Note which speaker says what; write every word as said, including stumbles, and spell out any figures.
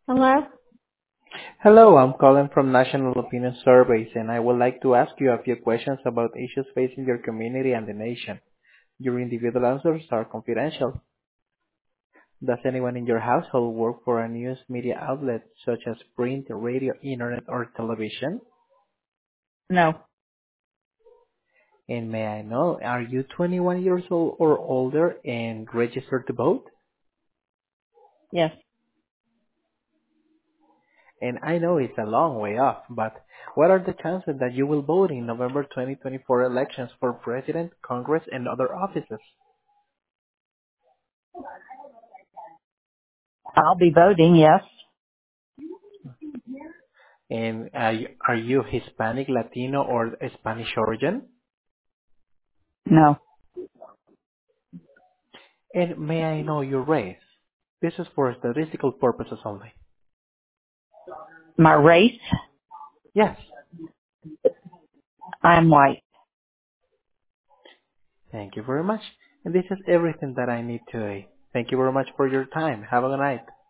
Speaker 1: Hello?
Speaker 2: Hello, I'm calling from National Opinion Surveys, and I would like to ask you a few questions about issues facing your community and the nation. Your individual answers are confidential. Does anyone in your household work for a news media outlet such as print, radio, internet, or television?
Speaker 1: No.
Speaker 2: And may I know, are you twenty-one years old or older and registered to vote?
Speaker 1: Yes.
Speaker 2: And I know it's a long way off, but what are the chances that you will vote in November twenty twenty-four elections for president, Congress, and other offices?
Speaker 1: I'll be voting, yes.
Speaker 2: And uh, are you Hispanic, Latino, or Spanish origin?
Speaker 1: No.
Speaker 2: And may I know your race? This is for statistical purposes only.
Speaker 1: My race?
Speaker 2: Yes.
Speaker 1: I'm white.
Speaker 2: Thank you very much. And this is everything that I need today. Thank you very much for your time. Have a good night.